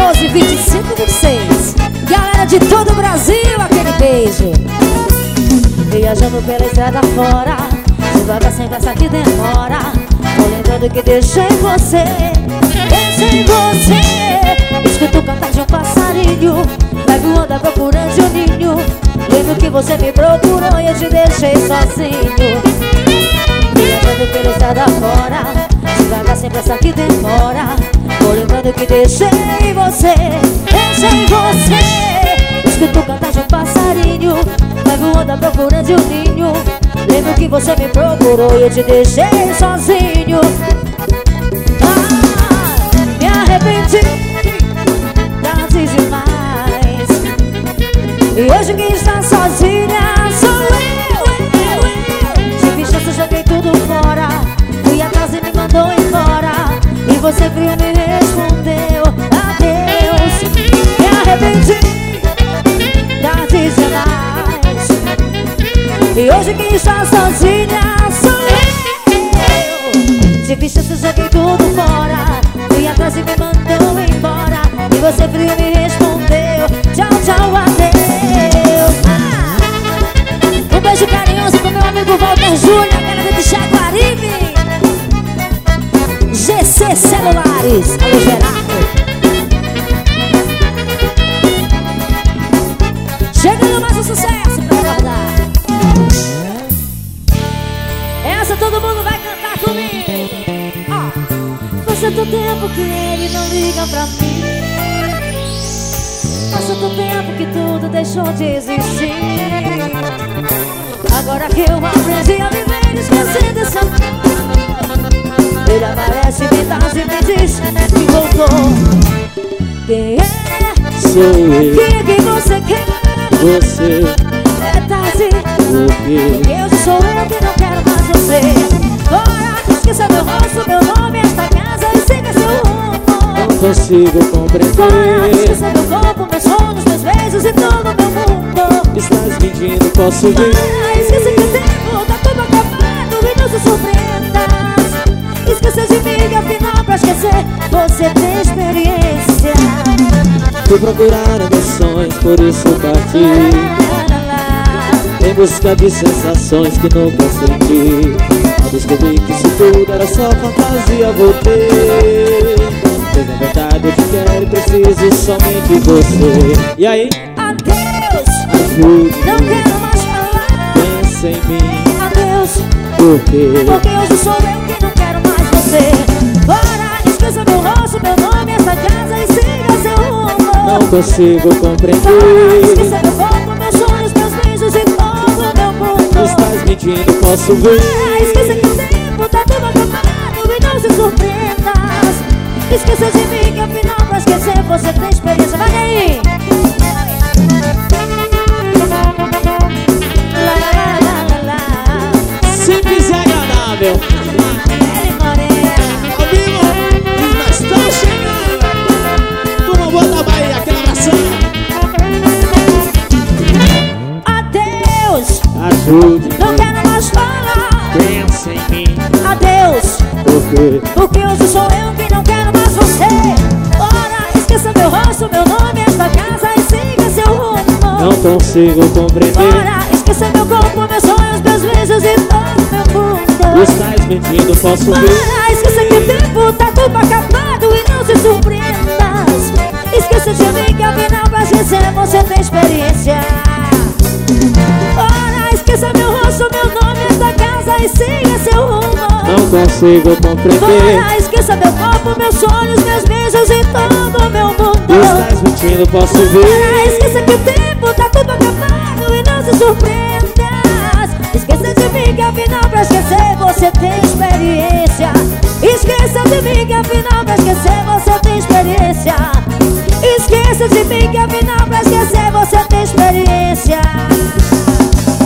12, 25 e 26. Galera de todo o Brasil, aquele beijo. Viajando pela estrada fora, devagar sem pressa que demora. Tô lembrando que deixei você, deixei você. Escuto o cantar de um passarinho, vai voando à procura de um ninho. Lembro que você me procurou e eu te deixei sozinho. Viajando pela estrada fora, devagar sem pressa que demora. Tô lembrando que deixei você, deixei você. Escuto o cantar de um passarinho, vai voando à procura de um ninho. Lembro que você me procurou e eu te deixei sozinho. Me arrependi, tarde demais. E hoje quem está sozinha sou eu. Tive chance, joguei tudo fora. Fui atrás e me mandou embora. E você fria me respondeu adeus. Me arrependi, tarde demais. E hoje quem está sozinha sou eu. Tive chance, joguei tudo fora. Fui atrás e me mandou embora. E você frio me respondeu tchau, tchau, adeus. Um beijo carinhoso pro meu amigo Walter Júnior, galera de Jaguaribe. GC Celulares, alô Gerardo. Chegando mais um sucesso pra guardar. Essa todo mundo vai cantar comigo. Faz tanto tempo que ele não liga pra mim. Faz tanto tempo que tudo deixou de existir. Agora que eu aprendi a viver, esquecendo esse amor, ele aparece, me dá e me diz que voltou. Quem é? Sou eu. Quem é que você quer? Você. É tarde. Porque Eu sou eu que não quero mais você. Bora, esqueça meu rosto, meu nome, esta casa e siga seu rumo. não consigo Bora, compreender. esqueça meu corpo, meus sonhos, meus beijos e todo meu mundo. Estás mentindo, posso ver. Bora, esqueça que o tempo tá tudo acabado e não se surpreenda. Esqueça de mim, afinal pra esquecer você tem experiência. Fui procurar emoções, por isso parti em busca de sensações que nunca senti. Ao descobrir que isso tudo era só fantasia, voltei. Pois na verdade eu te quero e preciso somente de você. E aí? Adeus, Ajude, não quero mais falar. pensa em mim. Adeus, Porque porque hoje sou eu que não quero mais você. Bora, esqueça meu rosto, meu nome, essa casa e siga seu rumo. não consigo Bora, compreender. esqueça meu corpo, meus sonhos, meus beijos e todo meu mundo. Estás mentindo, posso ver. Bora, esqueça que o tempo tá tudo acabado e não se surpreenda. Esqueça de mim que afinal pra esquecer você tem experiência. Vai aí! Simples e agradável. Ele morena. Ao vivo, e nós estamos chegando. Toma boa da Bahia, aquela abração. Adeus, Ajude, não quero mais falar. pensa em mim. Adeus, Porque porque hoje sou eu que não quero mais você. Bora, esqueça meu rosto, meu nome, esta casa e siga seu rumo. não consigo compreender. Bora, esqueça meu corpo, meus sonhos, meus beijos e todo meu mundo. Estás mentindo, posso ver. Bora, esqueça que o tempo tá tudo acabado e não se surpreenda. Esqueça de mim que afinal pra esquecer você tem experiência. Bora, esqueça meu rosto, meu nome, esta casa e siga seu rumo. Não consigo compreender. Bora, esqueça meu corpo, meus sonhos, meus beijos e todo meu mundo. Estás mentindo, posso Bora, ver. esqueça que o tempo tá tudo acabado e não se surpreenda.